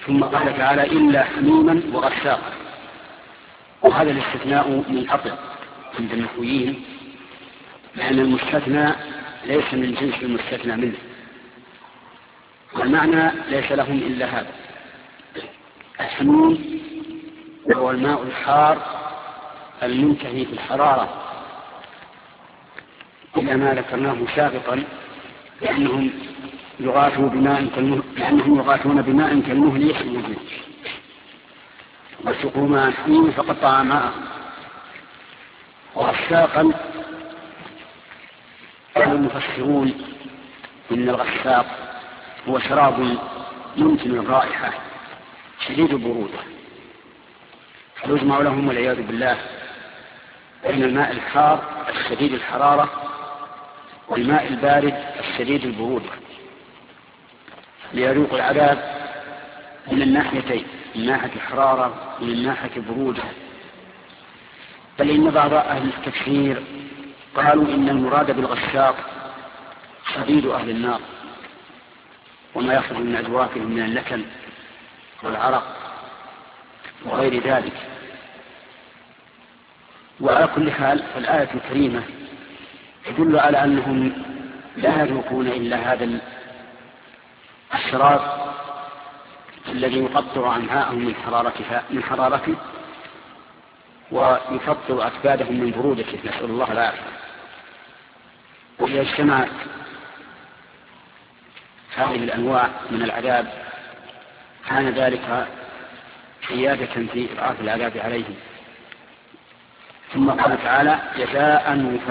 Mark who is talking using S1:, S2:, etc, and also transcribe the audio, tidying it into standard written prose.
S1: ثم قال تعالى إلا حميما وغساقا، وهذا الاستثناء منقطع عند النحويين، لأن المستثنى ليس من جنس المستثنى منه، والمعنى ليس لهم إلا هذا. الحميم هو الماء الحار المنتهي في الحرارة إلى ما ذكرناه سابقا، لأنهم يغاثون بماء كالمهل يحمي الوجوه، وسقوا ماء حميما فقطع ماءه. وغساقا قال المفسرون إن الغساق هو شراب يمكن الرائحة شديد البرودة، فيجمع لهم والعياذ بالله بين الماء الحار الشديد الحرارة والماء البارد الشديد البرودة، ليذوقوا العذاب من الناحيتين، من ناحية الحرارة ومن ناحية البرودة. بل إن بعض أهل التفسير قالوا إن المراد بالغساق شديد أهل النار وما يخرج من أجوافهم من اللكن والعرق وغير ذلك. وعلى كل حال فالآية الكريمة تدل على أنهم لا يذوقون إلا هذا الشراب الذي يقطع أمعاءهم من حرارته ويفطر أكبادهم من برودته، نسأل الله العافية. وإذا اجتمعت هذه الأنواع من العذاب كان ذلك زيادة في إضعاف العذاب عليهم. ثم قال تعالى جزاء